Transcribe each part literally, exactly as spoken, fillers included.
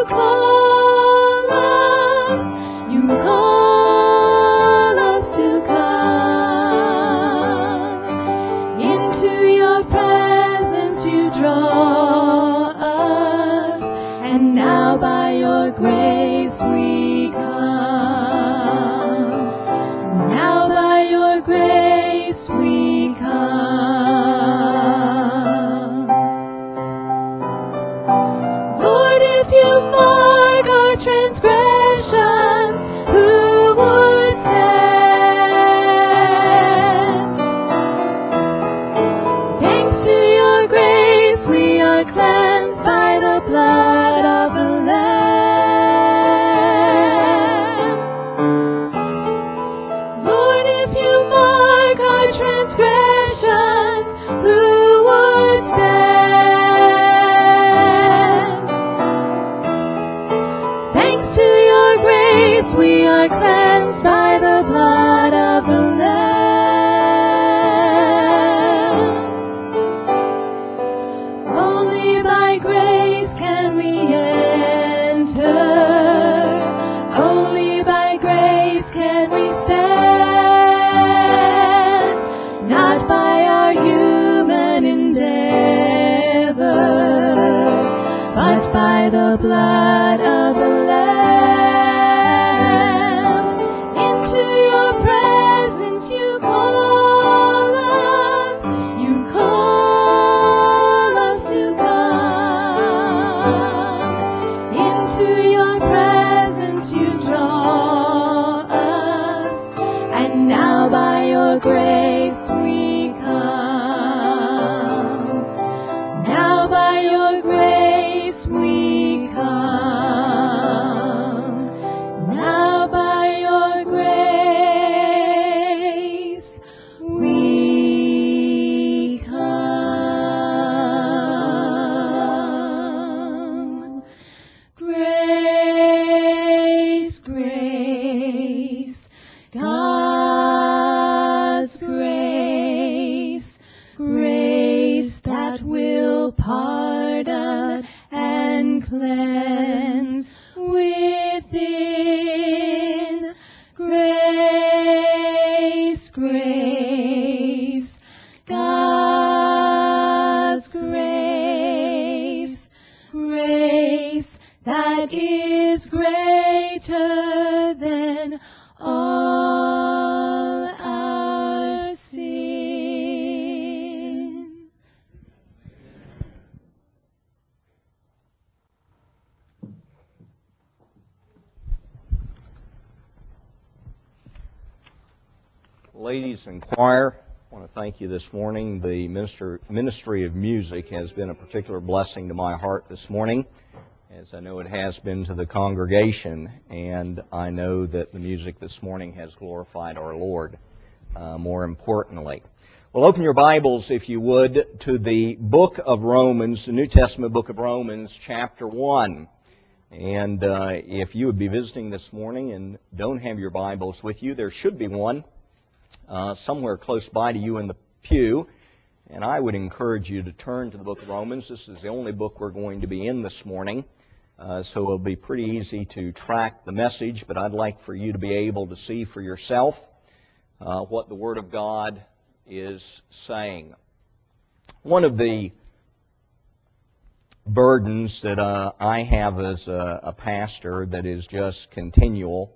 call us, you call us to come. Into your presence you draw us, and now by your grace we come. Now by your grace we come. Lord, if you mark our transgressions, who would stand? Thanks to your grace, we are cleansed by the blood of the Lamb. Lord, if you mark our transgressions, who would stand? Thanks to your grace, we are cleansed by the blood of the Lamb. Only by grace can we enter. Only by grace can we stand. Not by our human endeavor, but by the blood of the Lamb. Into your presence you call us, you call us to come. Into your presence you draw us, and now by your grace we come. Now by your grace we come. Now by your grace we come. Grace, grace, God's grace, grace that will pardon and cleanse within. Grace, grace, God's grace, grace that is greater than all our sin. Ladies in choir, I want to thank you this morning. The minister, Ministry of Music has been a particular blessing to my heart this morning, as I know it has been to the congregation, and I know that the music this morning has glorified our Lord, uh, more importantly. Well, open your Bibles, if you would, to the book of Romans, the New Testament book of Romans, chapter one. And uh, if you would be visiting this morning and don't have your Bibles with you, there should be one uh, somewhere close by to you in the pew. And I would encourage you to turn to the book of Romans. This is the only book we're going to be in this morning. Uh, so it'll be pretty easy to track the message, but I'd like for you to be able to see for yourself uh, what the Word of God is saying. One of the burdens that uh, I have as a, a pastor that is just continual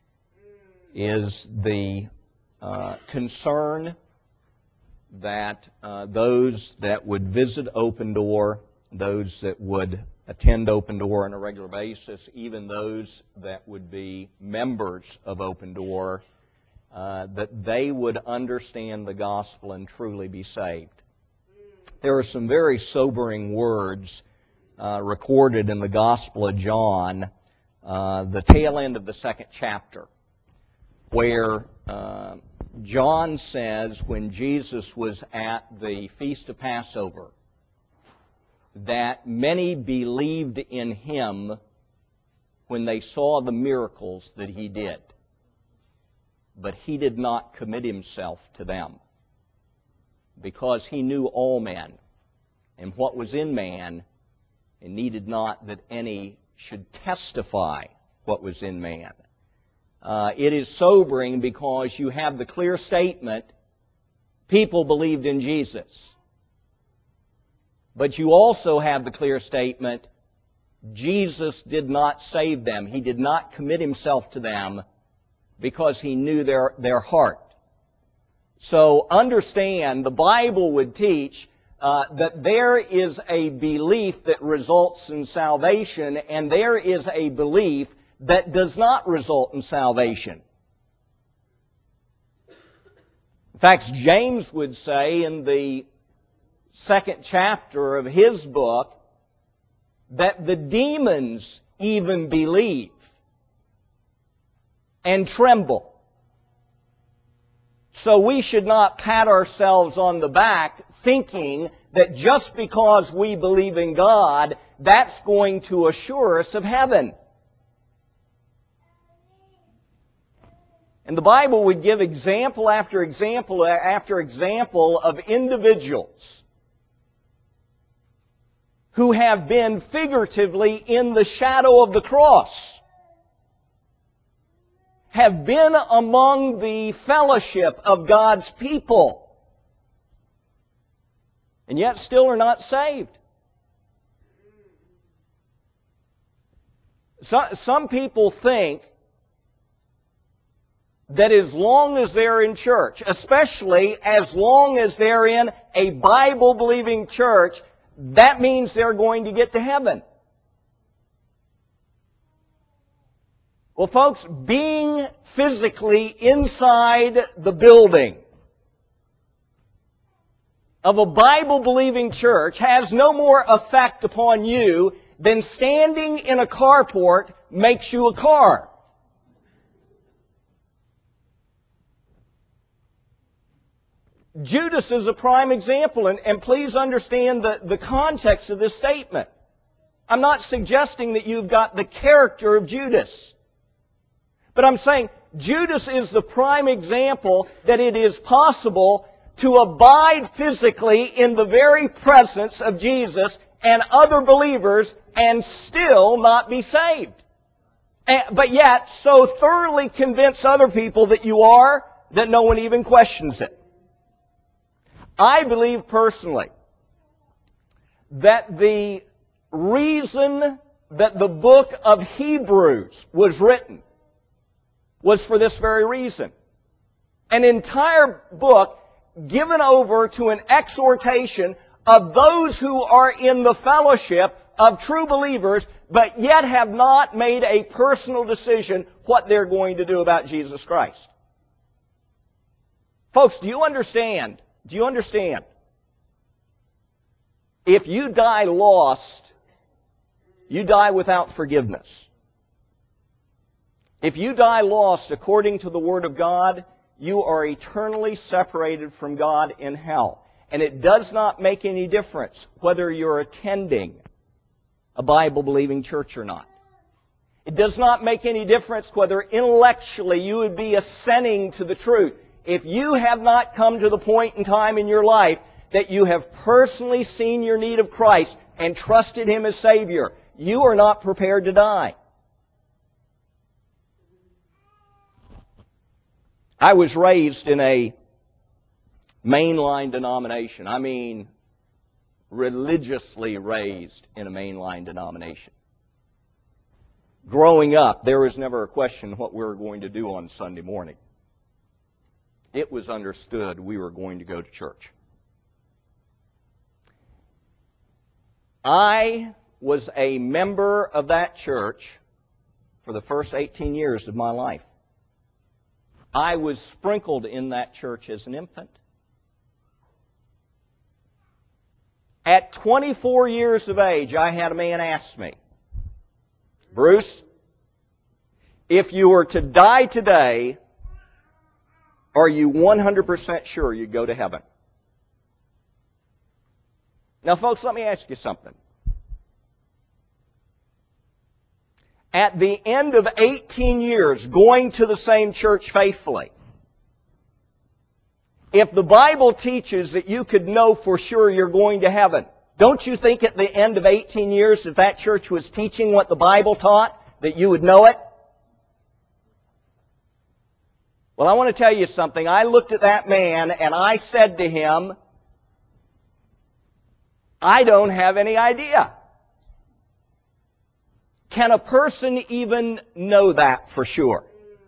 is the uh, concern that uh, those that would visit Open Door, those that would attend Open Door on a regular basis, even those that would be members of Open Door, uh, that they would understand the gospel and truly be saved. There are some very sobering words uh, recorded in the Gospel of John, uh, the tail end of the second chapter, where uh, John says when Jesus was at the Feast of Passover that many believed in him when they saw the miracles that he did, but he did not commit himself to them because he knew all men and what was in man, and needed not that any should testify what was in man. Uh, it is sobering because you have the clear statement, people believed in Jesus. But you also have the clear statement, Jesus did not save them. He did not commit himself to them because he knew their, their heart. So understand, the Bible would teach uh, that there is a belief that results in salvation, and there is a belief that does not result in salvation. In fact, James would say in the second chapter of his book that the demons even believe and tremble. So we should not pat ourselves on the back thinking that just because we believe in God, that's going to assure us of heaven. And the Bible would give example after example after example of individuals who have been figuratively in the shadow of the cross, have been among the fellowship of God's people, and yet still are not saved. So, some people think that as long as they're in church, especially as long as they're in a Bible-believing church, that means they're going to get to heaven. Well, folks, being physically inside the building of a Bible-believing church has no more effect upon you than standing in a carport makes you a car. Judas is a prime example, and, and please understand the, the context of this statement. I'm not suggesting that you've got the character of Judas. But I'm saying Judas is the prime example that it is possible to abide physically in the very presence of Jesus and other believers and still not be saved. And, but yet, so thoroughly convince other people that you are that no one even questions it. I believe personally that the reason that the book of Hebrews was written was for this very reason. An entire book given over to an exhortation of those who are in the fellowship of true believers, but yet have not made a personal decision what they're going to do about Jesus Christ. Folks, do you understand? Do you understand? If you die lost, you die without forgiveness. If you die lost according to the Word of God, you are eternally separated from God in hell. And it does not make any difference whether you're attending a Bible-believing church or not. It does not make any difference whether intellectually you would be assenting to the truth. If you have not come to the point in time in your life that you have personally seen your need of Christ and trusted Him as Savior, you are not prepared to die. I was raised in a mainline denomination. I mean, religiously raised in a mainline denomination. Growing up, there was never a question what we were going to do on Sunday morning. It was understood we were going to go to church. I was a member of that church for the first eighteen years of my life. I was sprinkled in that church as an infant. At twenty-four years of age, I had a man ask me, Bruce, if you were to die today, are you one hundred percent sure you'd go to heaven? Now, folks, let me ask you something. At the end of eighteen years going to the same church faithfully, if the Bible teaches that you could know for sure you're going to heaven, Don't you think at the end of eighteen years, if that church was teaching what the Bible taught, that you would know it? Well, I want to tell you something. I looked at that man and I said to him, I don't have any idea. Can a person even know that for sure?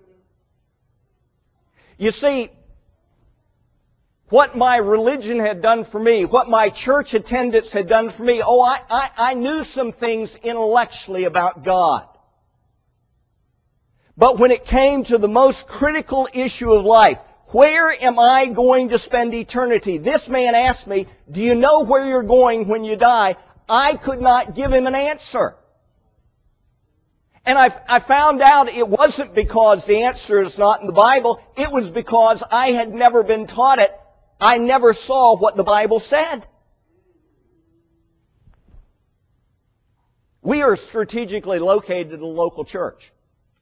You see, what my religion had done for me, what my church attendance had done for me, oh, I, I, I knew some things intellectually about God. But when it came to the most critical issue of life, where am I going to spend eternity? This man asked me, do you know where you're going when you die? I could not give him an answer. And I, I found out it wasn't because the answer is not in the Bible. It was because I had never been taught it. I never saw what the Bible said. We are strategically located in a local church.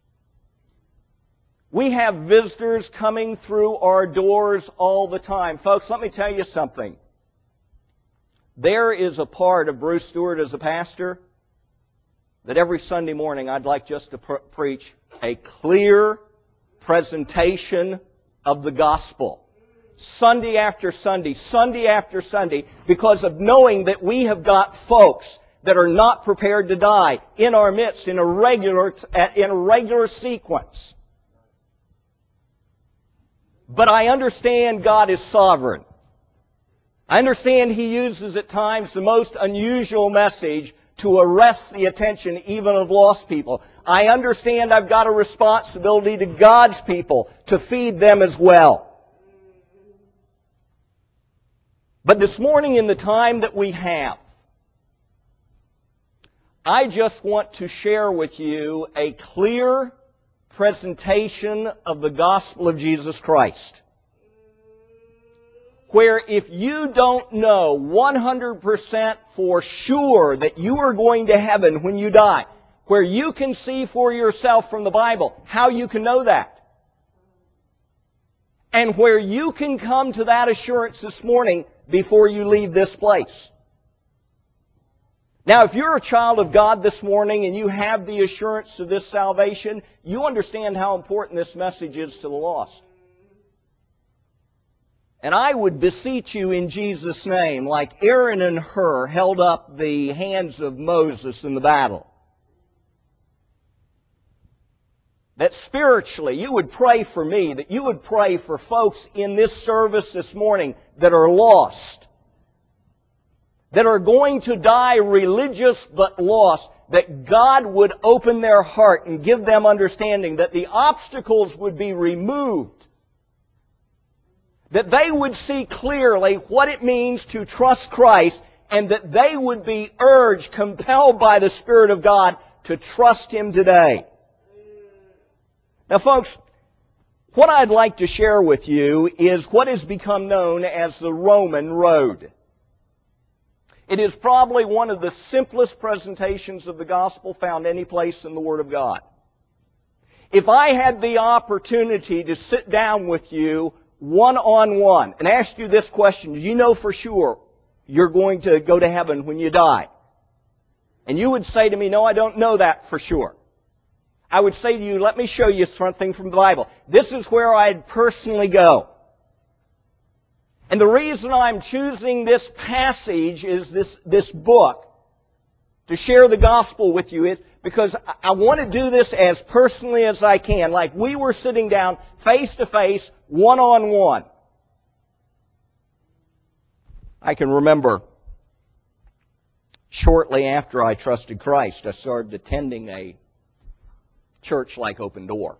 We have visitors coming through our doors all the time. Folks, let me tell you something. There is a part of Bruce Stewart as a pastor that every Sunday morning I'd like just to pr- preach a clear presentation of the gospel. Sunday after Sunday, Sunday after Sunday, because of knowing that we have got folks that are not prepared to die in our midst in a regular, in a regular sequence. But I understand God is sovereign. I understand He uses at times the most unusual message to arrest the attention even of lost people. I understand I've got a responsibility to God's people to feed them as well. But this morning, in the time that we have, I just want to share with you a clear presentation of the gospel of Jesus Christ, where if you don't know one hundred percent for sure that you are going to heaven when you die, where you can see for yourself from the Bible how you can know that, and where you can come to that assurance this morning before you leave this place. Now, if you're a child of God this morning and you have the assurance of this salvation, you understand how important this message is to the lost. And I would beseech you in Jesus' name, like Aaron and Hur held up the hands of Moses in the battle, that spiritually you would pray for me, that you would pray for folks in this service this morning that are lost, that are going to die religious but lost, that God would open their heart and give them understanding, that the obstacles would be removed, that they would see clearly what it means to trust Christ, and that they would be urged, compelled by the Spirit of God to trust Him today. Now, folks, what I'd like to share with you is what has become known as the Roman Road. It is probably one of the simplest presentations of the gospel found any place in the Word of God. If I had the opportunity to sit down with you one-on-one and ask you this question, do you know for sure you're going to go to heaven when you die? And you would say to me, no, I don't know that for sure. I would say to you, let me show you something from the Bible. This is where I'd personally go. And the reason I'm choosing this passage is this, this book to share the gospel with you is because I want to do this as personally as I can, like we were sitting down face to face, one-on-one. I can remember shortly after I trusted Christ, I started attending a church like Open Door.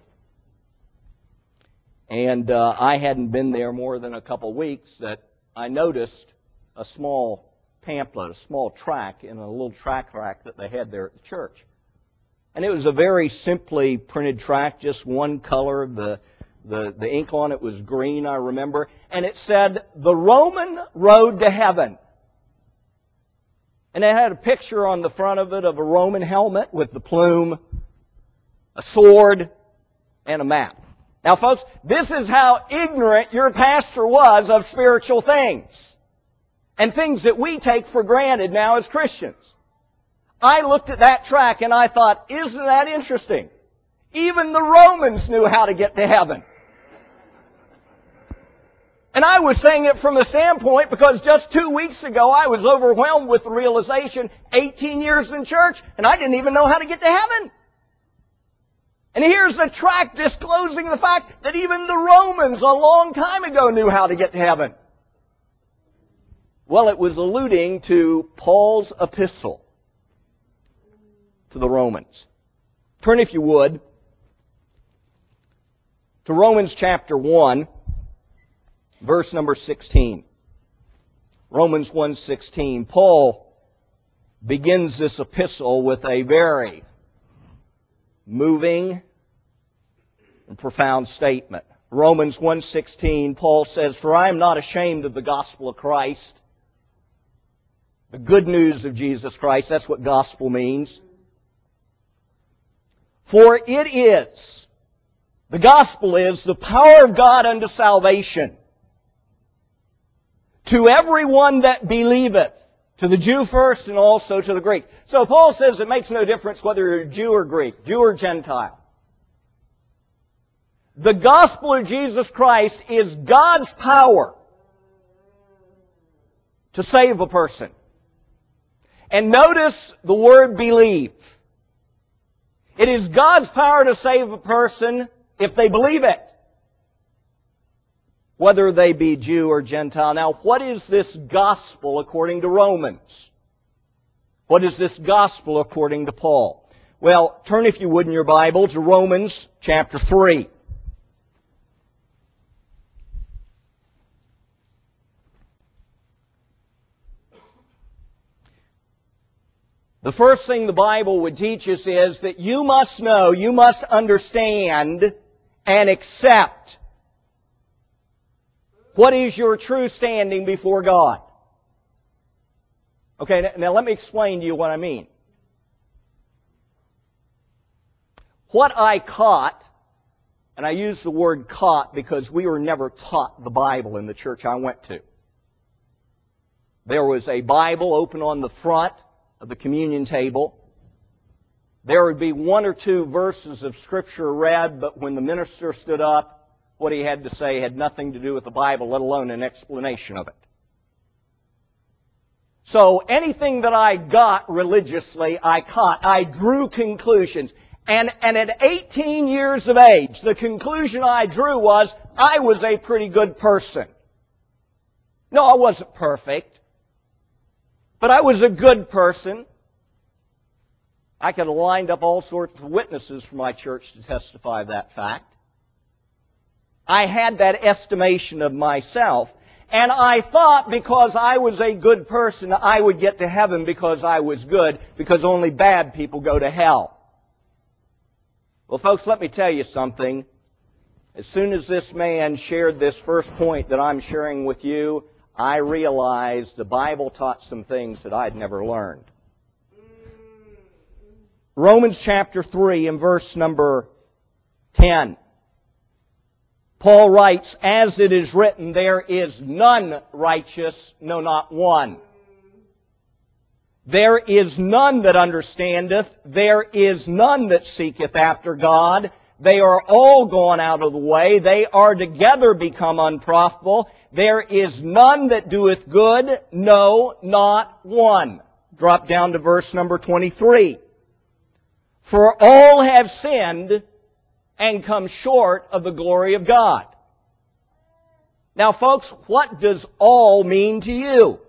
And uh, I hadn't been there more than a couple weeks that I noticed a small pamphlet, a small tract in a little tract rack that they had there at the church. And it was a very simply printed tract, just one color. The, the, the ink on it was green, I remember. And it said, "The Roman Road to Heaven." And it had a picture on the front of it of a Roman helmet with the plume, a sword, and a map. Now, folks, this is how ignorant your pastor was of spiritual things. and things that we take for granted now as Christians. I looked at that track and I thought, isn't that interesting? Even the Romans knew how to get to heaven. And I was saying it from the standpoint because just two weeks ago I was overwhelmed with the realization, eighteen years in church, and I didn't even know how to get to heaven. And here's a tract disclosing the fact that even the Romans a long time ago knew how to get to heaven. Well, it was alluding to Paul's epistle to the Romans. Turn, if you would, to Romans chapter one, verse number sixteen. Romans one sixteen. Paul begins this epistle with a very moving and profound statement. Romans one sixteen, Paul says, "For I am not ashamed of the gospel of Christ." The good news of Jesus Christ, that's what gospel means. "For it is," the gospel is, "the power of God unto salvation to everyone that believeth," to the Jew first and also to the Greek. So Paul says it makes no difference whether you're Jew or Greek, Jew or Gentile. The gospel of Jesus Christ is God's power to save a person. And notice the word believe. It is God's power to save a person if they believe it, whether they be Jew or Gentile. Now, what is this gospel according to Romans? What is this gospel according to Paul? Well, turn, if you would, in your Bible to Romans chapter three. The first thing the Bible would teach us is that you must know, you must understand and accept what is your true standing before God. Okay, now let me explain to you what I mean. What I caught, and I use the word caught because we were never taught the Bible in the church I went to. There was a Bible open on the front of the communion table. There would be one or two verses of Scripture read, but when the minister stood up, what he had to say had nothing to do with the Bible, let alone an explanation of it. So anything that I got religiously, I caught. I drew conclusions. And, and at eighteen years of age, the conclusion I drew was, I was a pretty good person. No, I wasn't perfect. But I was a good person. I could have lined up all sorts of witnesses for my church to testify of that fact. I had that estimation of myself, and I thought because I was a good person, I would get to heaven because I was good, because only bad people go to hell. Well, folks, let me tell you something. As soon as this man shared this first point that I'm sharing with you, I realized the Bible taught some things that I'd never learned. Romans chapter three and verse number ten. Paul writes, "As it is written, there is none righteous, no, not one. There is none that understandeth, there is none that seeketh after God. They are all gone out of the way, they are together become unprofitable. There is none that doeth good, no, not one." Drop down to verse number twenty-three. "For all have sinned and come short of the glory of God." Now, folks, what does all mean to you?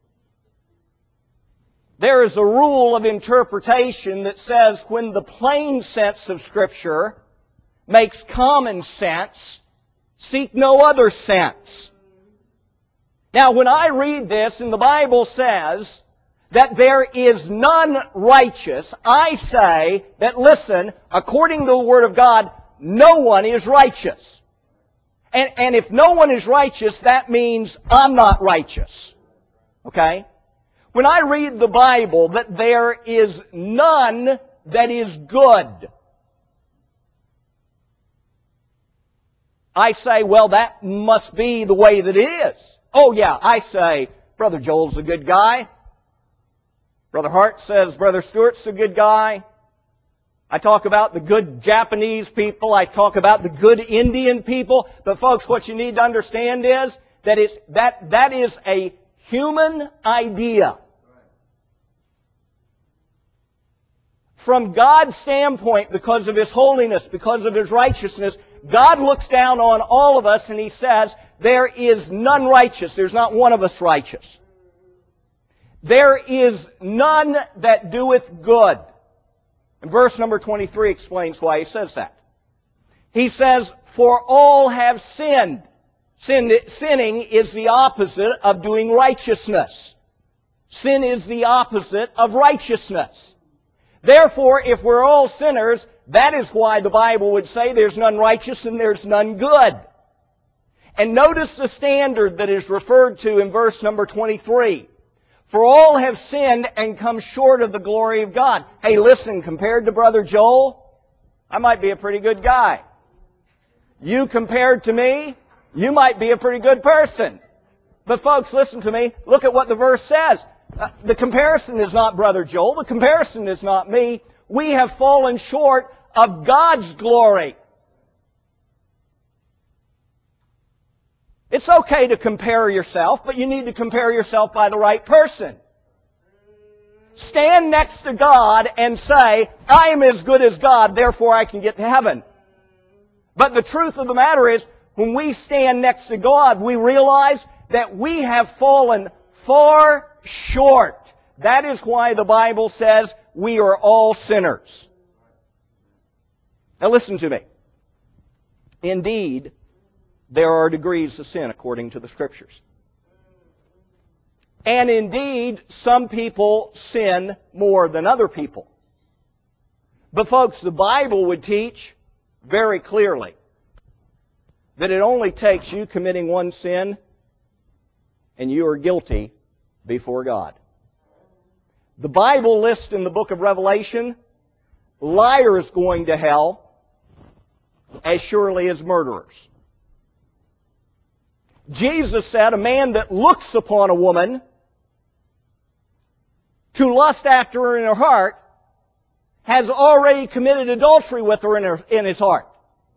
There is a rule of interpretation that says when the plain sense of Scripture makes common sense, seek no other sense. Now, when I read this and the Bible says that there is none righteous, I say that, listen, according to the Word of God, no one is righteous. And, and if no one is righteous, that means I'm not righteous. Okay? When I read the Bible that there is none that is good, I say, well, that must be the way that it is. Oh yeah, I say, Brother Joel's a good guy. Brother Hart says Brother Stewart's a good guy. I talk about the good Japanese people. I talk about the good Indian people. But folks, what you need to understand is that it's, that, that is a human idea. From God's standpoint, because of His holiness, because of His righteousness, God looks down on all of us and He says, there is none righteous. There's not one of us righteous. There is none that doeth good. And verse number twenty-three explains why He says that. He says, for all have sinned. Sin, sinning is the opposite of doing righteousness. Sin is the opposite of righteousness. Therefore, if we're all sinners, that is why the Bible would say there's none righteous and there's none good. And notice the standard that is referred to in verse number twenty-three. For all have sinned and come short of the glory of God. Hey, listen, compared to Brother Joel, I might be a pretty good guy. You compared to me, you might be a pretty good person. But folks, listen to me. Look at what the verse says. Uh, the comparison is not Brother Joel. The comparison is not me. We have fallen short of God's glory. It's okay to compare yourself, but you need to compare yourself by the right person. Stand next to God and say, I am as good as God, therefore I can get to heaven. But the truth of the matter is, when we stand next to God, we realize that we have fallen far short. That is why the Bible says we are all sinners. Now listen to me. Indeed, there are degrees of sin according to the Scriptures. And indeed, some people sin more than other people. But folks, the Bible would teach very clearly that it only takes you committing one sin and you are guilty before God. The Bible lists in the book of Revelation liars going to hell as surely as murderers. Jesus said a man that looks upon a woman to lust after her in her heart has already committed adultery with her in, her in his heart.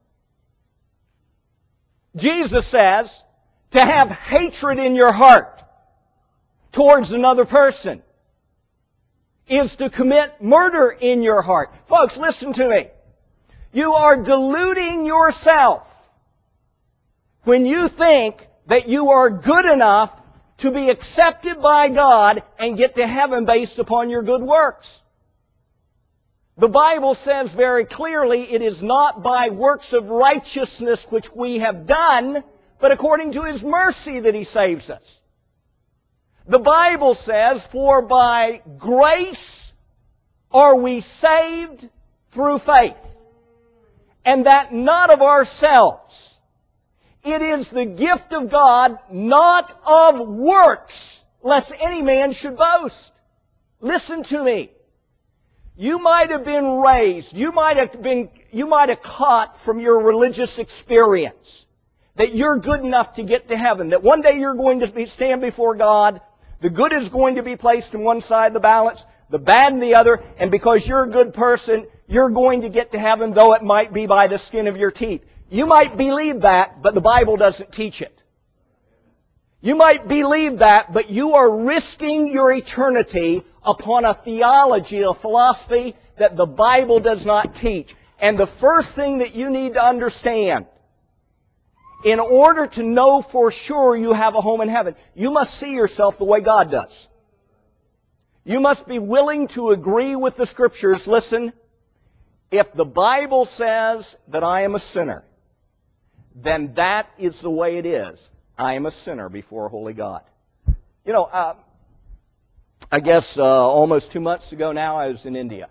Jesus says to have hatred in your heart towards another person is to commit murder in your heart. Folks, listen to me. You are deluding yourself when you think that you are good enough to be accepted by God and get to heaven based upon your good works. The Bible says very clearly it is not by works of righteousness which we have done, but according to His mercy that He saves us. The Bible says, for by grace are we saved through faith, and that not of ourselves. It is the gift of God, not of works, lest any man should boast. Listen to me. You might have been raised, you might have been, you might have caught from your religious experience that you're good enough to get to heaven, that one day you're going to be, stand before God, the good is going to be placed in one side of the balance, the bad in the other, and because you're a good person, you're going to get to heaven, though it might be by the skin of your teeth. You might believe that, but the Bible doesn't teach it. You might believe that, but you are risking your eternity upon a theology, a philosophy that the Bible does not teach. And the first thing that you need to understand, in order to know for sure you have a home in heaven, you must see yourself the way God does. You must be willing to agree with the Scriptures. Listen, if the Bible says that I am a sinner, then that is the way it is. I am a sinner before a holy God. You know, uh, I guess uh, almost two months ago now, I was in India.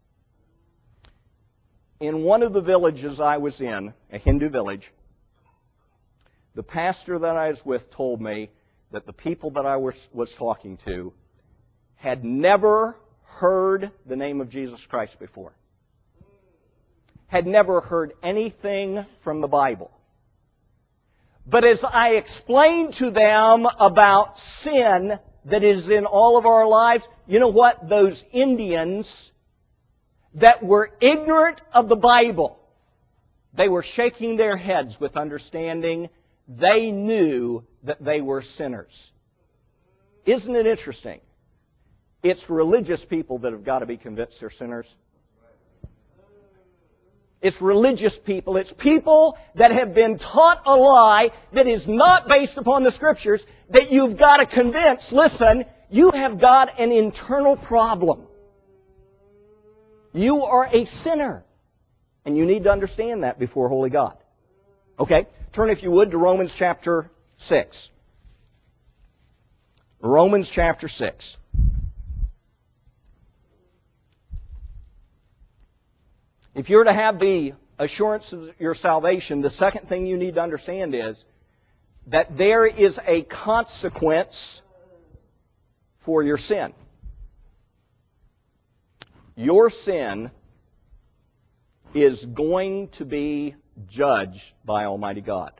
In one of the villages I was in, a Hindu village, the pastor that I was with told me that the people that I was, was talking to had never heard the name of Jesus Christ before. Had never heard anything from the Bible. But as I explained to them about sin that is in all of our lives, you know what? Those Indians that were ignorant of the Bible, they were shaking their heads with understanding. They knew that they were sinners. Isn't it interesting? It's religious people that have got to be convinced they're sinners. It's religious people. It's people that have been taught a lie that is not based upon the Scriptures that you've got to convince. Listen, you have got an internal problem. You are a sinner. And you need to understand that before Holy God. Okay? Turn, if you would, to Romans chapter six. Romans chapter six. If you're to have the assurance of your salvation, the second thing you need to understand is that there is a consequence for your sin. Your sin is going to be judged by Almighty God.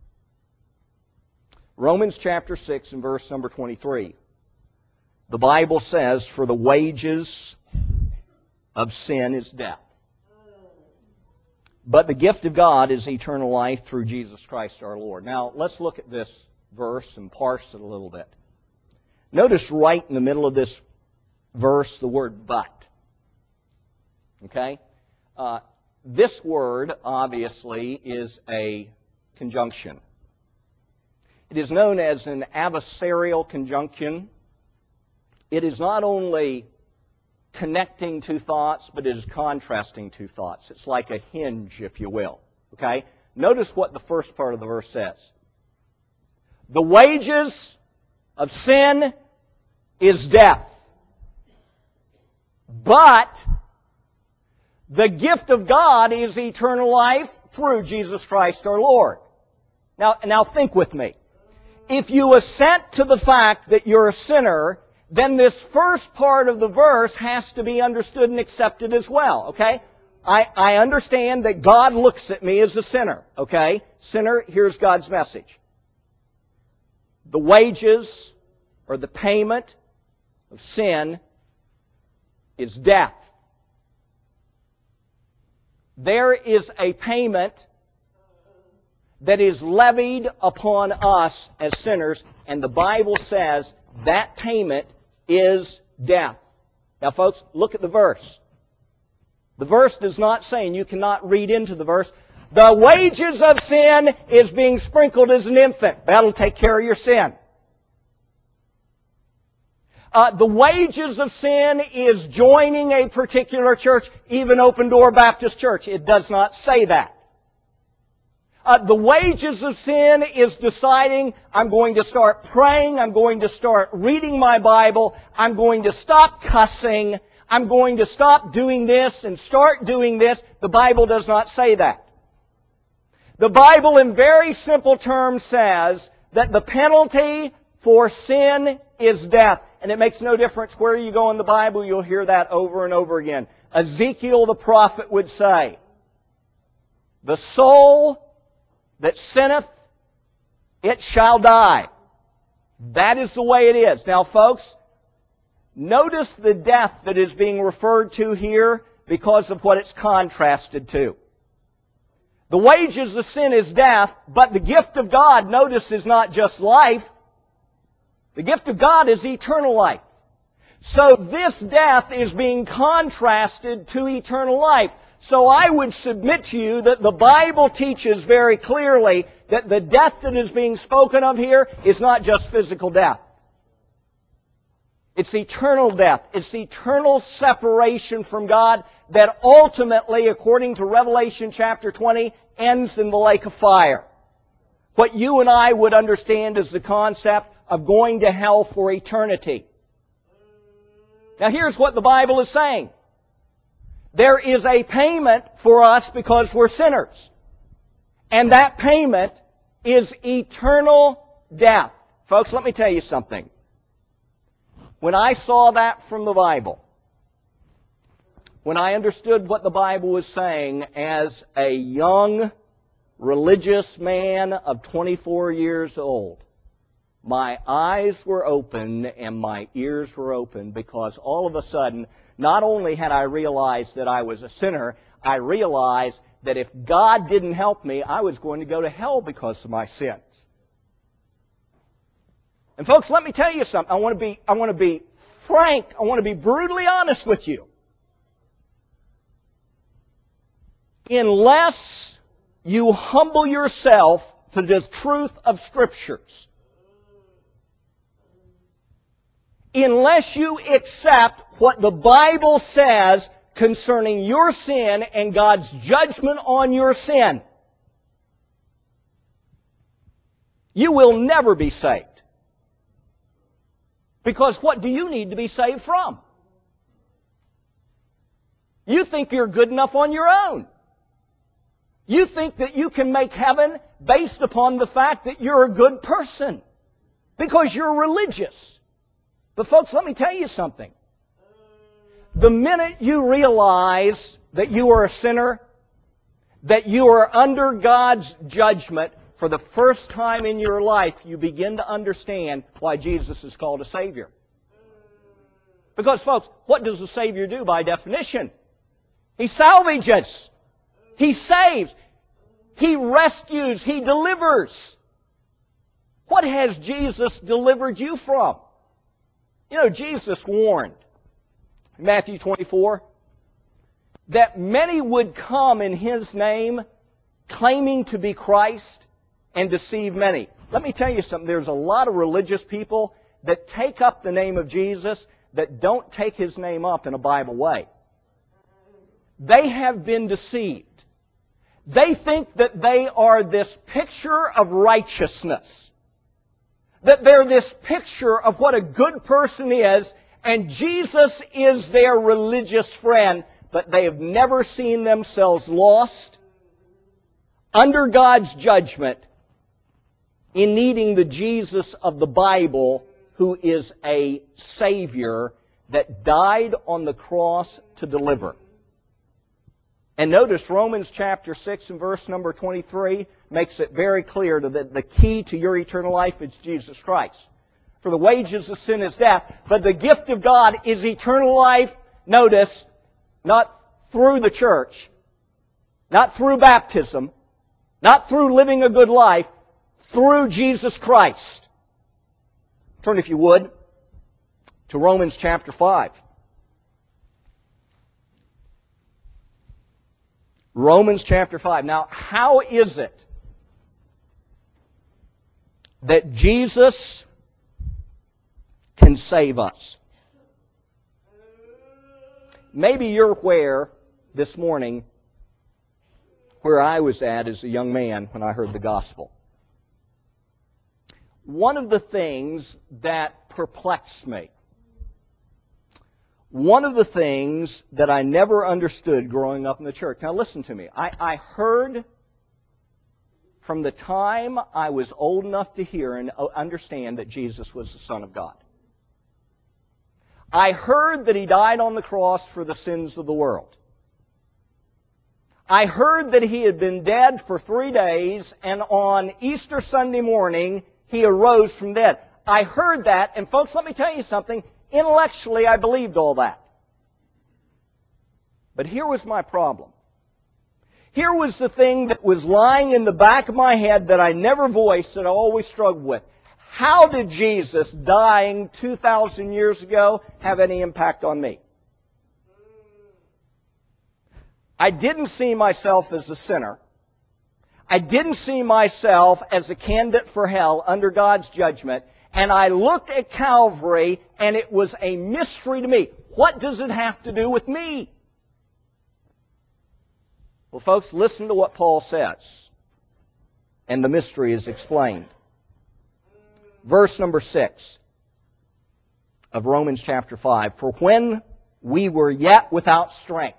Romans chapter six and verse number twenty-three. The Bible says, "For the wages of sin is death. But the gift of God is eternal life through Jesus Christ our Lord." Now, let's look at this verse and parse it a little bit. Notice right in the middle of this verse the word "but." Okay? Uh, this word, obviously, is a conjunction. It is known as an adversarial conjunction. It is not only connecting two thoughts, but it is contrasting two thoughts. It's like a hinge, if you will. Okay? Notice what the first part of the verse says. The wages of sin is death. But the gift of God is eternal life through Jesus Christ our Lord. Now, now think with me. If you assent to the fact that you're a sinner, then this first part of the verse has to be understood and accepted as well, okay? I, I understand that God looks at me as a sinner, okay? Sinner, here's God's message. The wages or the payment of sin is death. There is a payment that is levied upon us as sinners, and the Bible says that payment is death. Now, folks, look at the verse. The verse does not say, and you cannot read into the verse, the wages of sin is being sprinkled as an infant. That'll take care of your sin. Uh, the wages of sin is joining a particular church, even Open Door Baptist Church. It does not say that. Uh, the wages of sin is deciding, I'm going to start praying, I'm going to start reading my Bible, I'm going to stop cussing, I'm going to stop doing this and start doing this. The Bible does not say that. The Bible in very simple terms says that the penalty for sin is death. And it makes no difference where you go in the Bible, you'll hear that over and over again. Ezekiel the prophet would say, the soul that sinneth, it shall die. That is the way it is. Now, folks, notice the death that is being referred to here because of what it's contrasted to. The wages of sin is death, but the gift of God, notice, is not just life. The gift of God is eternal life. So this death is being contrasted to eternal life. So I would submit to you that the Bible teaches very clearly that the death that is being spoken of here is not just physical death. It's eternal death. It's eternal separation from God that ultimately, according to Revelation chapter twenty, ends in the lake of fire. What you and I would understand is the concept of going to hell for eternity. Now here's what the Bible is saying. There is a payment for us because we're sinners. And that payment is eternal death. Folks, let me tell you something. When I saw that from the Bible, when I understood what the Bible was saying as a young religious man of twenty-four years old, my eyes were open and my ears were open, because all of a sudden, not only had I realized that I was a sinner, I realized that if God didn't help me, I was going to go to hell because of my sins. And folks, let me tell you something. I want to be, I want to be frank. I want to be brutally honest with you. Unless you humble yourself to the truth of Scriptures, unless you accept what the Bible says concerning your sin and God's judgment on your sin, you will never be saved. Because what do you need to be saved from? You think you're good enough on your own. You think that you can make heaven based upon the fact that you're a good person, because you're religious. But folks, let me tell you something. The minute you realize that you are a sinner, that you are under God's judgment, for the first time in your life, you begin to understand why Jesus is called a Savior. Because, folks, what does a Savior do by definition? He salvages. He saves. He rescues. He delivers. What has Jesus delivered you from? You know, Jesus warned in Matthew twenty-four that many would come in His name claiming to be Christ and deceive many. Let me tell you something. There's a lot of religious people that take up the name of Jesus that don't take His name up in a Bible way. They have been deceived. They think that they are this picture of righteousness, that they're this picture of what a good person is, and Jesus is their religious friend, but they have never seen themselves lost, under God's judgment, in needing the Jesus of the Bible, who is a Savior that died on the cross to deliver. And notice Romans chapter six and verse number twenty-three makes it very clear that the key to your eternal life is Jesus Christ. For the wages of sin is death, but the gift of God is eternal life, notice, not through the church, not through baptism, not through living a good life, through Jesus Christ. Turn, if you would, to Romans chapter five. Romans chapter five. Now, how is it that Jesus can save us? Maybe you're aware this morning where I was at as a young man when I heard the gospel. One of the things that perplexed me, one of the things that I never understood growing up in the church. Now listen to me. I, I heard from the time I was old enough to hear and understand that Jesus was the Son of God. I heard that He died on the cross for the sins of the world. I heard that He had been dead for three days, and on Easter Sunday morning, He arose from dead. I heard that, and folks, let me tell you something. Intellectually, I believed all that. But here was my problem. Here was the thing that was lying in the back of my head that I never voiced, that I always struggled with. How did Jesus, dying two thousand years ago, have any impact on me? I didn't see myself as a sinner. I didn't see myself as a candidate for hell under God's judgment. And I looked at Calvary, and it was a mystery to me. What does it have to do with me? Well, folks, listen to what Paul says, and the mystery is explained. Verse number six of Romans chapter five. For when we were yet without strength,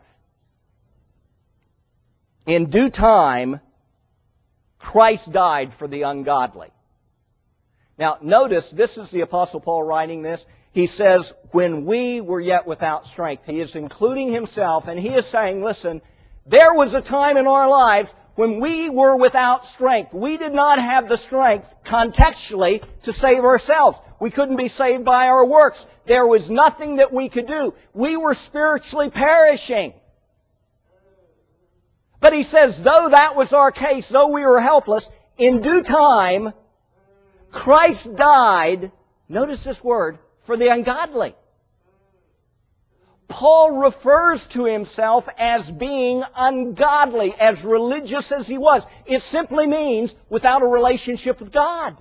in due time, Christ died for the ungodly. Now, notice, this is the Apostle Paul writing this. He says, when we were yet without strength. He is including himself, and he is saying, listen, there was a time in our lives when we were without strength. We did not have the strength, contextually, to save ourselves. We couldn't be saved by our works. There was nothing that we could do. We were spiritually perishing. But he says, though that was our case, though we were helpless, in due time, Christ died, notice this word, for the ungodly. Paul refers to himself as being ungodly, as religious as he was. It simply means without a relationship with God.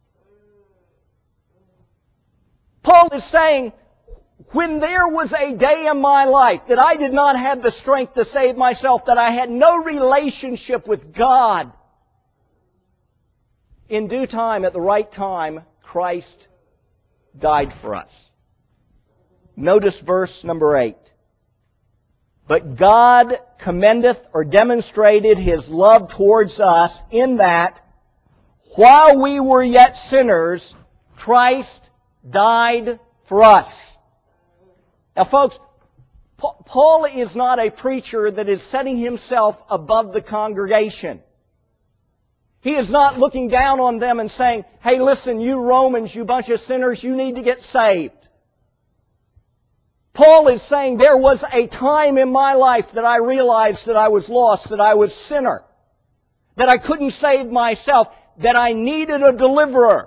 Paul is saying, when there was a day in my life that I did not have the strength to save myself, that I had no relationship with God, in due time, at the right time, Christ died for us. Notice verse number eight. But God commendeth or demonstrated His love towards us in that, while we were yet sinners, Christ died for us. Now, folks, Paul is not a preacher that is setting himself above the congregation. He is not looking down on them and saying, hey, listen, you Romans, you bunch of sinners, you need to get saved. Paul is saying there was a time in my life that I realized that I was lost, that I was a sinner, that I couldn't save myself, that I needed a deliverer.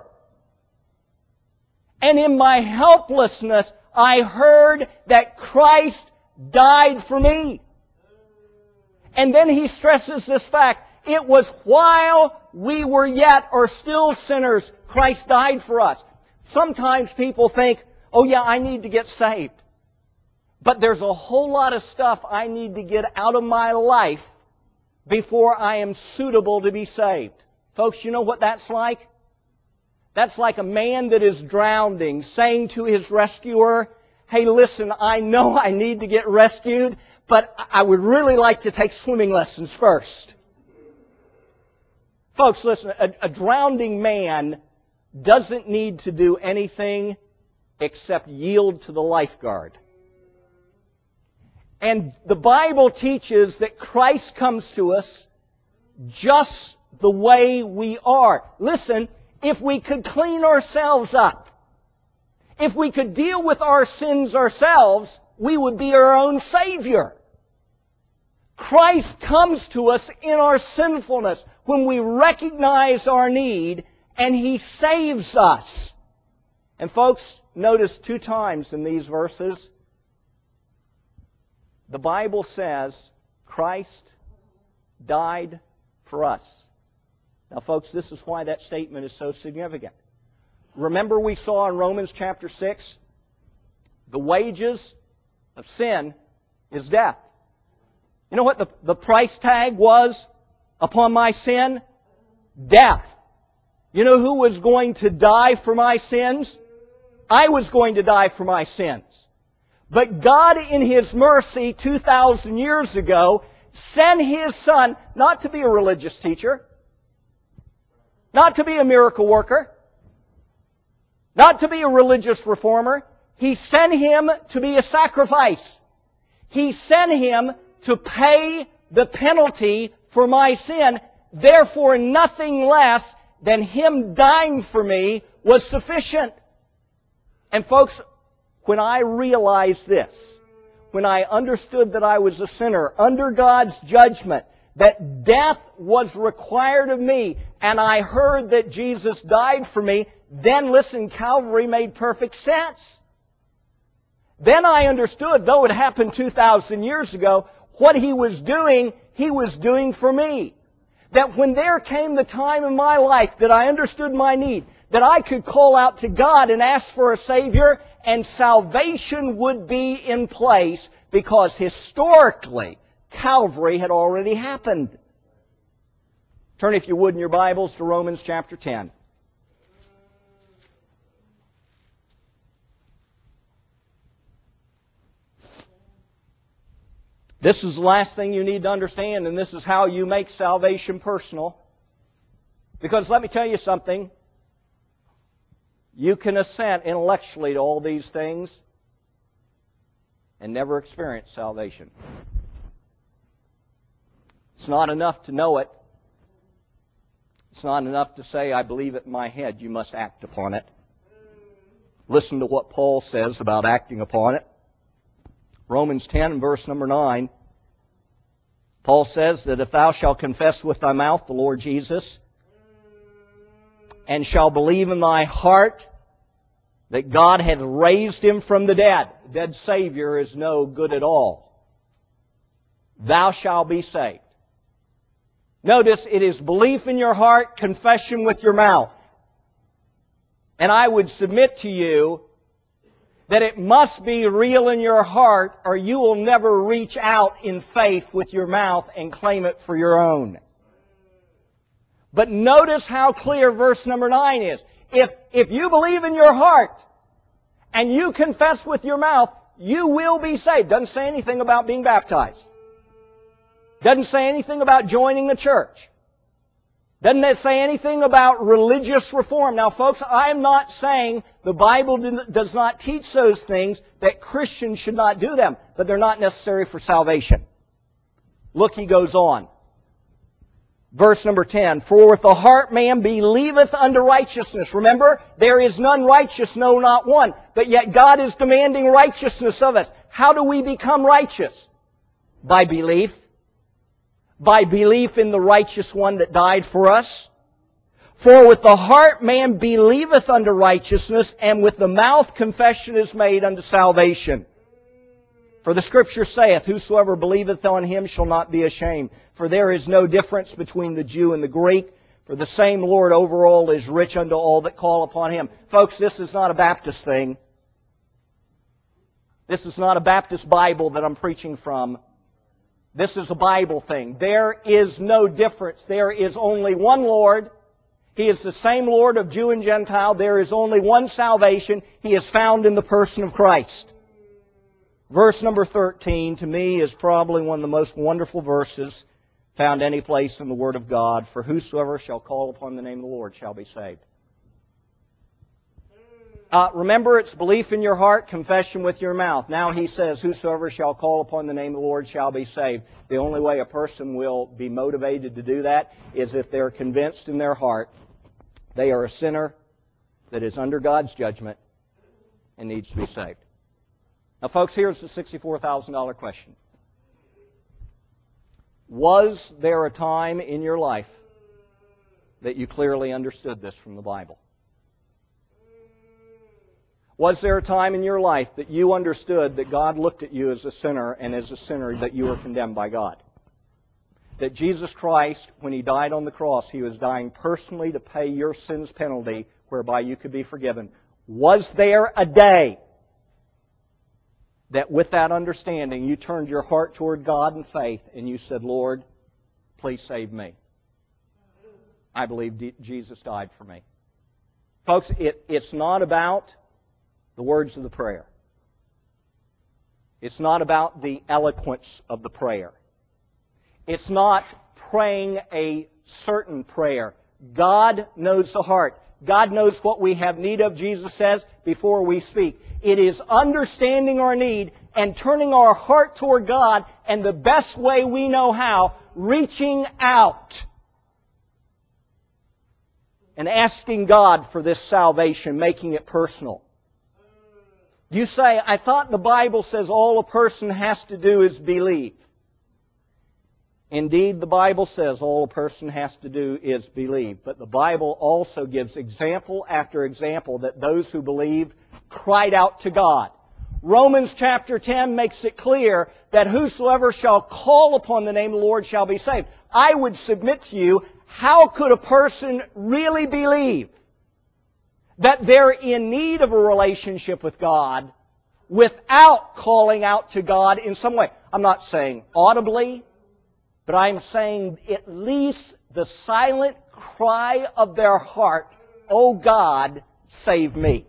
And in my helplessness, I heard that Christ died for me. And then he stresses this fact. It was while we were yet or still sinners, Christ died for us. Sometimes people think, oh yeah, I need to get saved. But there's a whole lot of stuff I need to get out of my life before I am suitable to be saved. Folks, you know what that's like? That's like a man that is drowning, saying to his rescuer, hey, listen, I know I need to get rescued, but I would really like to take swimming lessons first. Folks, listen, a, a drowning man doesn't need to do anything except yield to the lifeguard. And the Bible teaches that Christ comes to us just the way we are. Listen, if we could clean ourselves up, if we could deal with our sins ourselves, we would be our own Savior. Christ comes to us in our sinfulness when we recognize our need, and He saves us. And folks, notice two times in these verses, the Bible says Christ died for us. Now, folks, this is why that statement is so significant. Remember we saw in Romans chapter six, the wages of sin is death. You know what the, the price tag was upon my sin? Death. You know who was going to die for my sins? I was going to die for my sins. But God, in His mercy, two thousand years ago, sent His Son not to be a religious teacher, not to be a miracle worker, not to be a religious reformer. He sent Him to be a sacrifice. He sent Him to pay the penalty for my sin. Therefore, nothing less than Him dying for me was sufficient. And folks, when I realized this, when I understood that I was a sinner under God's judgment, that death was required of me, and I heard that Jesus died for me, then listen, Calvary made perfect sense. Then I understood, though it happened two thousand years ago, what He was doing, He was doing for me. That when there came the time in my life that I understood my need, that I could call out to God and ask for a Savior, and salvation would be in place because historically Calvary had already happened. Turn, if you would, in your Bibles to Romans chapter ten. This is the last thing you need to understand, and this is how you make salvation personal. Because let me tell you something. You can assent intellectually to all these things and never experience salvation. It's not enough to know it. It's not enough to say, I believe it in my head. You must act upon it. Listen to what Paul says about acting upon it. Romans ten, verse number nine. Paul says that if thou shalt confess with thy mouth the Lord Jesus, and shalt believe in thy heart that God hath raised him from the dead, a dead Savior is no good at all, thou shalt be saved. Notice, it is belief in your heart, confession with your mouth. And I would submit to you that it must be real in your heart, or you will never reach out in faith with your mouth and claim it for your own. But notice how clear verse number nine is. If, if you believe in your heart and you confess with your mouth, you will be saved. Doesn't say anything about being baptized. Doesn't say anything about joining the church. Doesn't it say anything about religious reform? Now, folks, I am not saying the Bible does not teach those things, that Christians should not do them, but they're not necessary for salvation. Look, he goes on. Verse number ten, for with the heart man believeth unto righteousness. Remember, there is none righteous, no, not one. But yet God is demanding righteousness of us. How do we become righteous? By belief. By belief in the righteous one that died for us. For with the heart man believeth unto righteousness, and with the mouth confession is made unto salvation. For the Scripture saith, whosoever believeth on him shall not be ashamed. For there is no difference between the Jew and the Greek. For the same Lord over all is rich unto all that call upon him. Folks, this is not a Baptist thing. This is not a Baptist Bible that I'm preaching from. This is a Bible thing. There is no difference. There is only one Lord. He is the same Lord of Jew and Gentile. There is only one salvation. He is found in the person of Christ. Verse number thirteen, to me, is probably one of the most wonderful verses found any place in the Word of God. For whosoever shall call upon the name of the Lord shall be saved. Uh, remember, it's belief in your heart, confession with your mouth. Now he says, whosoever shall call upon the name of the Lord shall be saved. The only way a person will be motivated to do that is if they're convinced in their heart they are a sinner that is under God's judgment and needs to be saved. Now, folks, here's the sixty-four thousand dollars question. Was there a time in your life that you clearly understood this from the Bible? Was there a time in your life that you understood that God looked at you as a sinner, and as a sinner that you were condemned by God? That Jesus Christ, when He died on the cross, He was dying personally to pay your sin's penalty, whereby you could be forgiven. Was there a day that with that understanding you turned your heart toward God in faith and you said, Lord, please save me? I believe D- Jesus died for me. Folks, it, it's not about the words of the prayer. It's not about the eloquence of the prayer. It's not praying a certain prayer. God knows the heart. God knows what we have need of, Jesus says, before we speak. It is understanding our need and turning our heart toward God, and the best way we know how, reaching out and asking God for this salvation, making it personal. You say, I thought the Bible says all a person has to do is believe. Indeed, the Bible says all a person has to do is believe. But the Bible also gives example after example that those who believed cried out to God. Romans chapter ten makes it clear that whosoever shall call upon the name of the Lord shall be saved. I would submit to you, how could a person really believe that they're in need of a relationship with God without calling out to God in some way? I'm not saying audibly, but I'm saying at least the silent cry of their heart, "Oh God, save me."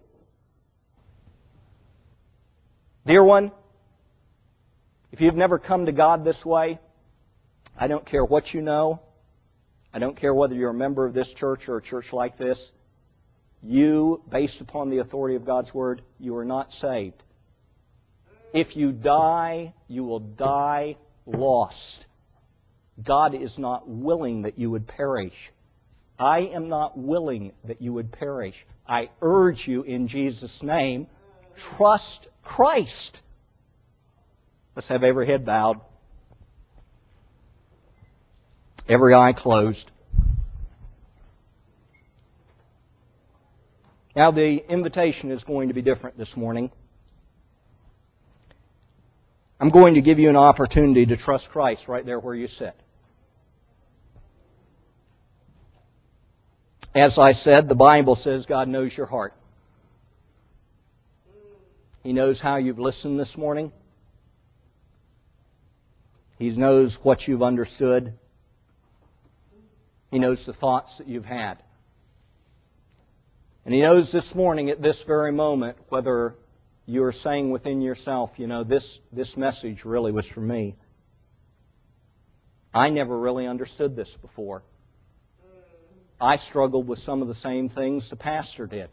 Dear one, if you've never come to God this way, I don't care what you know. I don't care whether you're a member of this church or a church like this. You, based upon the authority of God's Word, you are not saved. If you die, you will die lost. God is not willing that you would perish. I am not willing that you would perish. I urge you in Jesus' name, trust Christ. Let's have every head bowed, every eye closed. Now the invitation is going to be different this morning. I'm going to give you an opportunity to trust Christ right there where you sit. As I said, the Bible says God knows your heart. He knows how you've listened this morning. He knows what you've understood. He knows the thoughts that you've had. And He knows this morning at this very moment whether you are saying within yourself, you know, this, this message really was for me. I never really understood this before. I struggled with some of the same things the pastor did.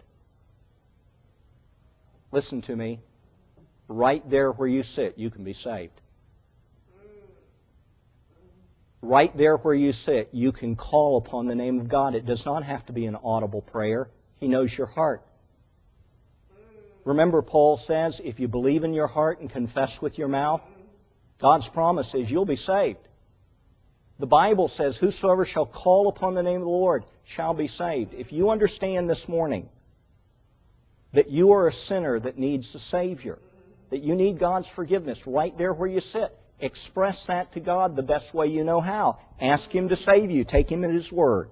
Listen to me. Right there where you sit, you can be saved. Right there where you sit, you can call upon the name of God. It does not have to be an audible prayer. He knows your heart. Remember, Paul says, if you believe in your heart and confess with your mouth, God's promise is you'll be saved. The Bible says, whosoever shall call upon the name of the Lord shall be saved. If you understand this morning that you are a sinner that needs a Savior, that you need God's forgiveness right there where you sit, express that to God the best way you know how. Ask Him to save you. Take Him at His word.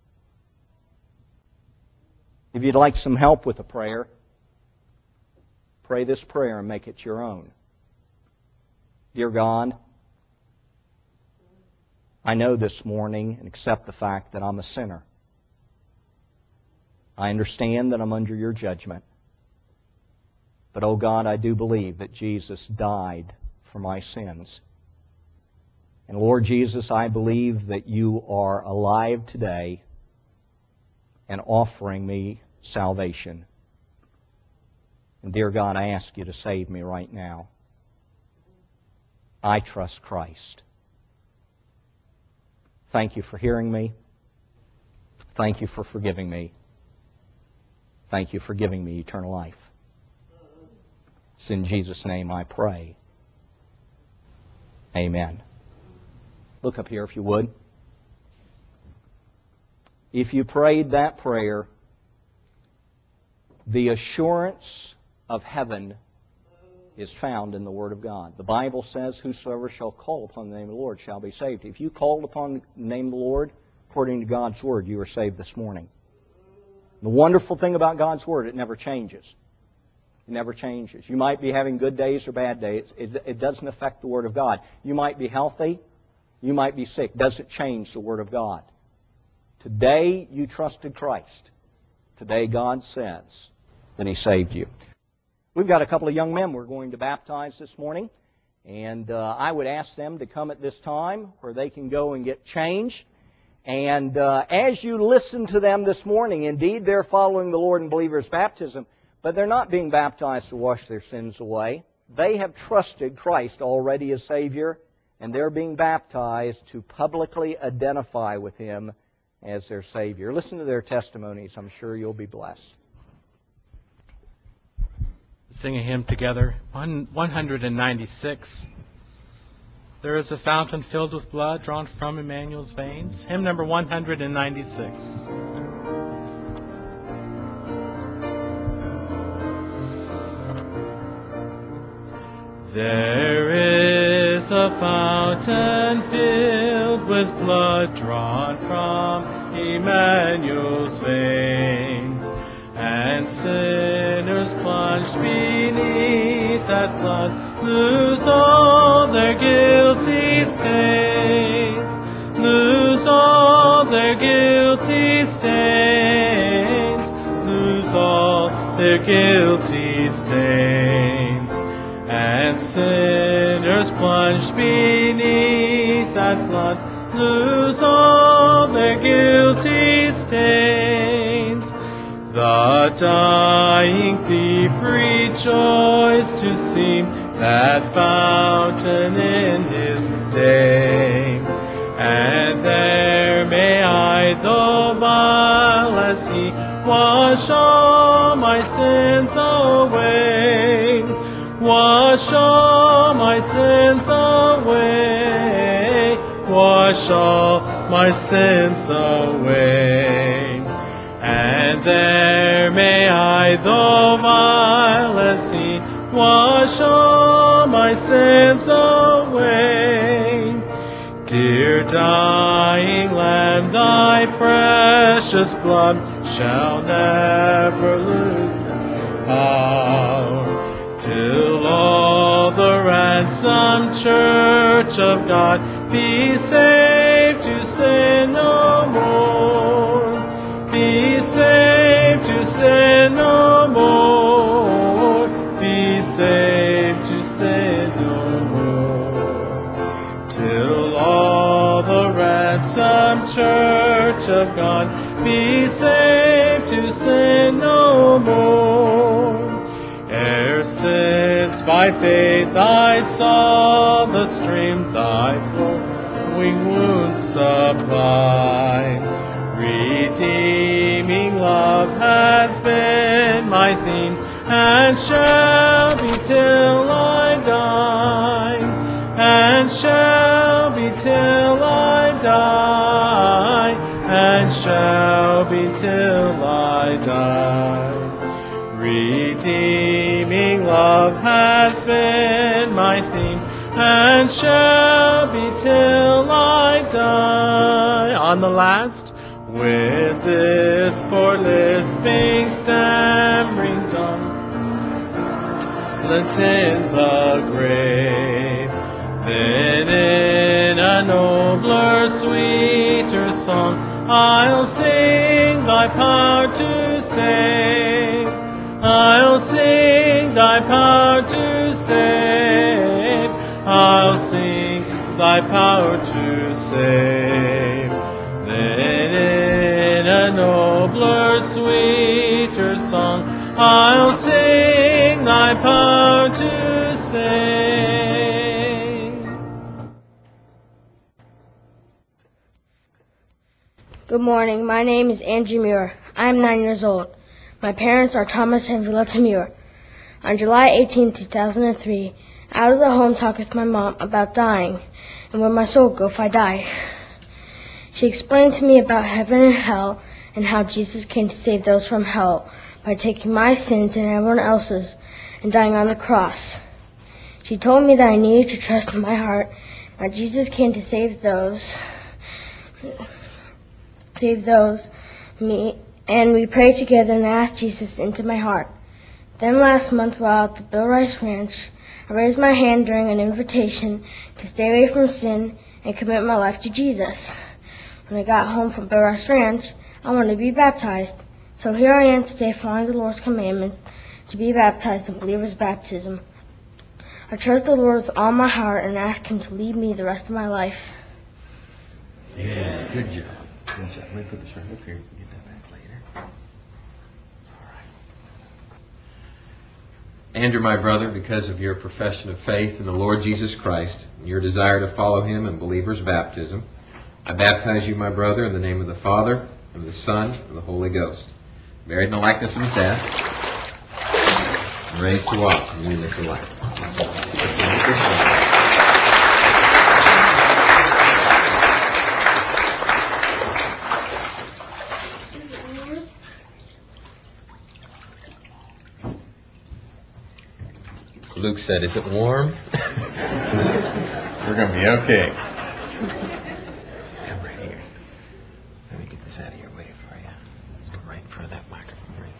If you'd like some help with a prayer, pray this prayer and make it your own. Dear God, I know this morning and accept the fact that I'm a sinner. I understand that I'm under your judgment. But, oh God, I do believe that Jesus died for my sins. And Lord Jesus, I believe that you are alive today and offering me salvation. And dear God, I ask you to save me right now. I trust Christ. Thank you for hearing me. Thank you for forgiving me. Thank you for giving me eternal life. It's in Jesus' name I pray. Amen. Look up here if you would. If you prayed that prayer, the assurance of heaven is found in the Word of God. The Bible says, whosoever shall call upon the name of the Lord shall be saved. If you called upon the name of the Lord, according to God's Word, you are saved this morning. The wonderful thing about God's Word, it never changes. It never changes. You might be having good days or bad days. It, it doesn't affect the Word of God. You might be healthy. You might be sick. It doesn't change the Word of God. Today, you trusted Christ. Today, God says that He saved you. We've got a couple of young men we're going to baptize this morning, and uh, I would ask them to come at this time where they can go and get changed. And uh, as you listen to them this morning, indeed they're following the Lord in believers' baptism, but they're not being baptized to wash their sins away. They have trusted Christ already as Savior, and they're being baptized to publicly identify with Him as their Savior. Listen to their testimonies. I'm sure you'll be blessed. Sing a hymn together, one, one ninety-six. There is a fountain filled with blood drawn from Emmanuel's veins. Hymn number one ninety-six. There is a fountain filled with blood drawn from Emmanuel's veins, and sinners plunged beneath that flood lose all their guilty stains, lose all their guilty stains, lose all their guilty stains. And sinners plunged beneath that flood lose all their guilty stains. The dying thief rejoiced to see that fountain in his day. And there may I, though by wash all my sins away. Wash all my sins away. Wash all my sins away. And there may I, though vile as he, wash all my sins away. Dear dying Lamb, thy precious blood shall never lose its power, till all the ransomed church of God be saved to sin no more. Be saved to sin no more. Be saved to sin no more. Till all the ransomed church of God be saved to sin no more. Ere since by faith I saw the stream thy flowing wounds supply, redeeming love has been my theme, and shall be till I die, and shall be till I die, and shall be till I die. Redeeming love has been my theme, and shall be till I die. On the last, with this poor lisping stammering tongue, lent in the grave, then in a nobler, sweeter song, I'll sing thy power to save. I'll sing thy power to save. I'll sing thy power to save. Then in a nobler, sweeter song, I'll sing thy power to save. Good morning. My name is Andrew Muir. I'm nine years old. My parents are Thomas and Violetta Muir. On July eighteenth, two thousand three, I was at home talking with my mom about dying and where my soul would go if I die. She explained to me about heaven and hell and how Jesus came to save those from hell by taking my sins and everyone else's and dying on the cross. She told me that I needed to trust in my heart that Jesus came to save those, save those, me, and we prayed together and asked Jesus into my heart. Then last month while at the Bill Rice Ranch, I raised my hand during an invitation to stay away from sin and commit my life to Jesus. When I got home from Bill Rice Ranch, I wanted to be baptized. So here I am today following the Lord's commandments to be baptized in believer's baptism. I trust the Lord with all my heart and ask him to lead me the rest of my life. Yeah, good job. Good job. Let me put this right up here. Get that back later. All right. Andrew, my brother, because of your profession of faith in the Lord Jesus Christ, and your desire to follow him in believer's baptism, I baptize you, my brother, in the name of the Father, and of the Son, and of the Holy Ghost. Buried in the likeness of his death, and raised to walk in newness of life. Luke said, "Is it warm?" We're going to be okay. Come right here. Let me get this out of your way for you. Let's go right in front of that microphone right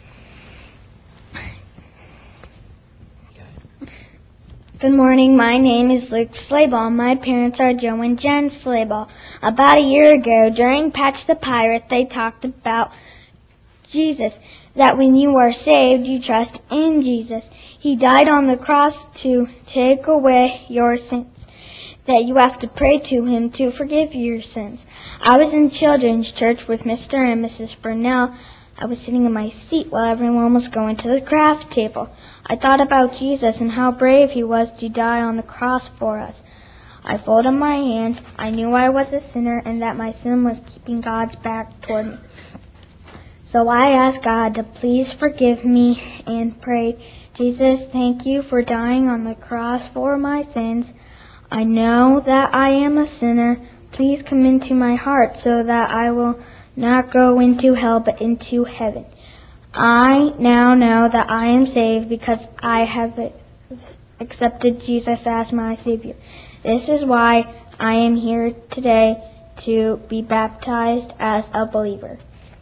there. Okay. Good morning. My name is Luke Slayball. My parents are Joe and Jen Slayball. About a year ago, during Patch the Pirate, they talked about Jesus, that when you are saved, you trust in Jesus. He died on the cross to take away your sins, that you have to pray to him to forgive your sins. I was in children's church with Mister and Missus Burnell. I was sitting in my seat while everyone was going to the craft table. I thought about Jesus and how brave he was to die on the cross for us. I folded my hands. I knew I was a sinner and that my sin was keeping God's back toward me. So I ask God to please forgive me and pray, Jesus, thank you for dying on the cross for my sins. I know that I am a sinner. Please come into my heart so that I will not go into hell but into heaven. I now know that I am saved because I have accepted Jesus as my Savior. This is why I am here today to be baptized as a believer.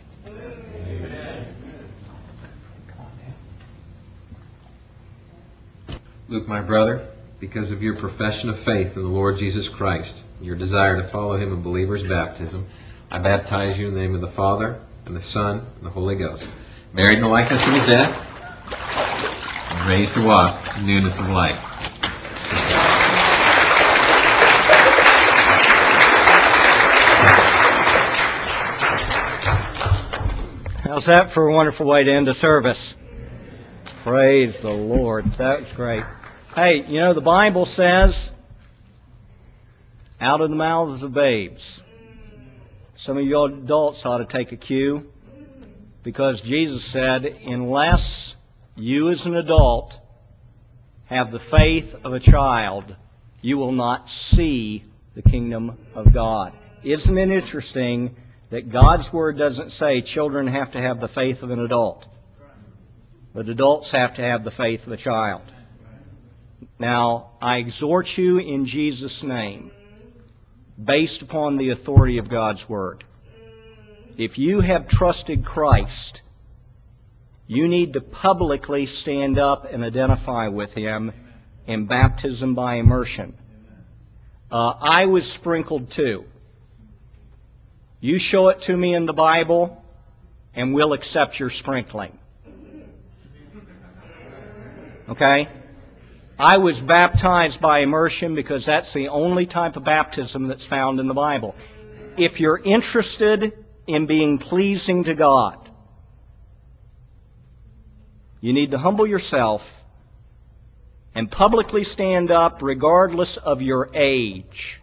Luke, my brother, because of your profession of faith in the Lord Jesus Christ, your desire to follow him in believer's baptism, I baptize you in the name of the Father, and the Son, and the Holy Ghost. Married in the likeness of his death, and raised to walk in newness of life. How's that for a wonderful way to end the service? Praise the Lord. That was great. Hey, you know, the Bible says, out of the mouths of babes. Some of you adults ought to take a cue, because Jesus said, unless you as an adult have the faith of a child, you will not see the kingdom of God. Isn't it interesting that God's Word doesn't say children have to have the faith of an adult, but adults have to have the faith of a child? Now, I exhort you in Jesus' name, based upon the authority of God's Word, if you have trusted Christ, you need to publicly stand up and identify with Him in baptism by immersion. Uh, I was sprinkled too. You show it to me in the Bible, and we'll accept your sprinkling. Okay? I was baptized by immersion because that's the only type of baptism that's found in the Bible. If you're interested in being pleasing to God, you need to humble yourself and publicly stand up regardless of your age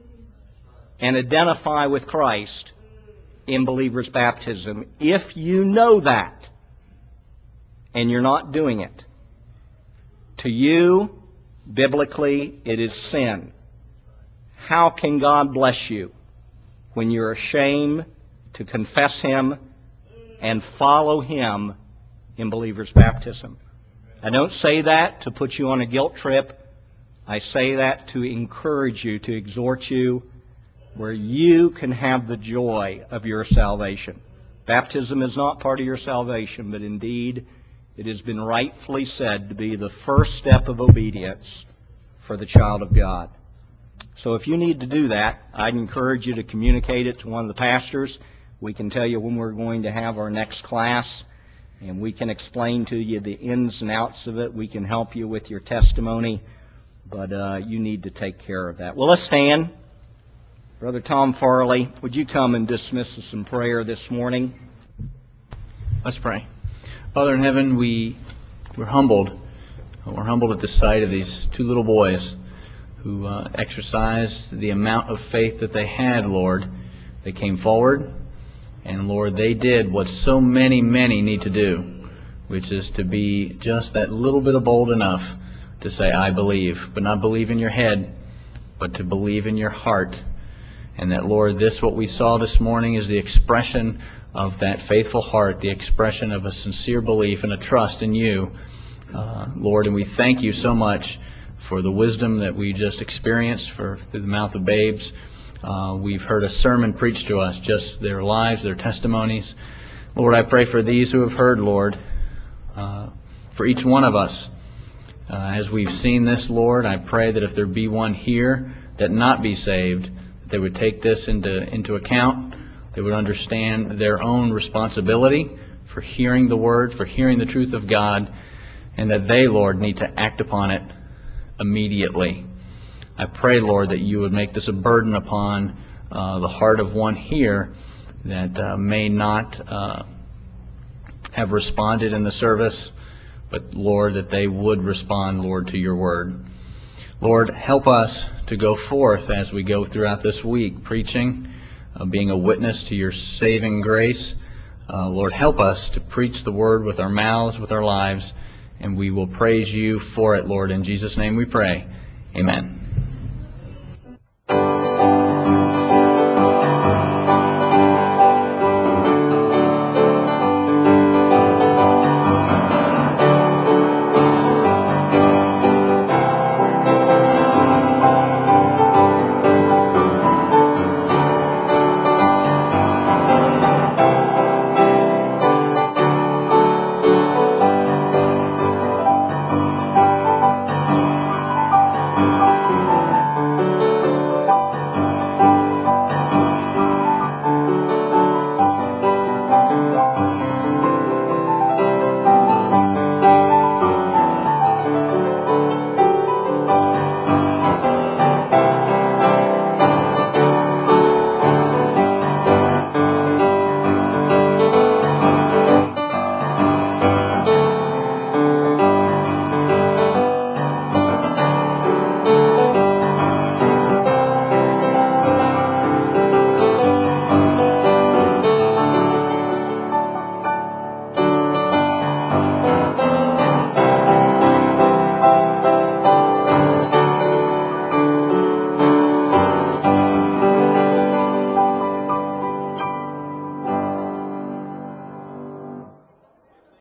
and identify with Christ in believer's baptism. If you know that and you're not doing it, to you, biblically, it is sin. How can God bless you when you're ashamed to confess Him and follow Him in believer's baptism? I don't say that to put you on a guilt trip. I say that to encourage you, to exhort you, where you can have the joy of your salvation. Baptism is not part of your salvation, but indeed it has been rightfully said to be the first step of obedience for the child of God. So if you need to do that, I'd encourage you to communicate it to one of the pastors. We can tell you when we're going to have our next class, and we can explain to you the ins and outs of it. We can help you with your testimony, but uh, you need to take care of that. Well, let's stand. Brother Tom Farley, would you come and dismiss us in prayer this morning? Let's pray. Father in heaven, we, we're humbled. We're humbled at the sight of these two little boys who uh, exercised the amount of faith that they had, Lord. They came forward, and Lord, they did what so many, many need to do, which is to be just that little bit of bold enough to say, I believe, but not believe in your head, but to believe in your heart. And that, Lord, this, what we saw this morning, is the expression of that faithful heart, the expression of a sincere belief and a trust in you, uh, Lord. And we thank you so much for the wisdom that we just experienced for, through the mouth of babes. Uh, we've heard a sermon preached to us, just their lives, their testimonies. Lord, I pray for these who have heard, Lord, uh, for each one of us. Uh, as we've seen this, Lord, I pray that if there be one here that not be saved, they would take this into into account. They would understand their own responsibility for hearing the Word, for hearing the truth of God, and that they, Lord, need to act upon it immediately. I pray, Lord, that you would make this a burden upon uh, the heart of one here that uh, may not uh, have responded in the service, but, Lord, that they would respond, Lord, to your Word. Lord, help us to go forth as we go throughout this week, preaching, uh, being a witness to your saving grace, Uh, Lord, help us to preach the word with our mouths, with our lives, and we will praise you for it, Lord. In Jesus' name we pray. Amen.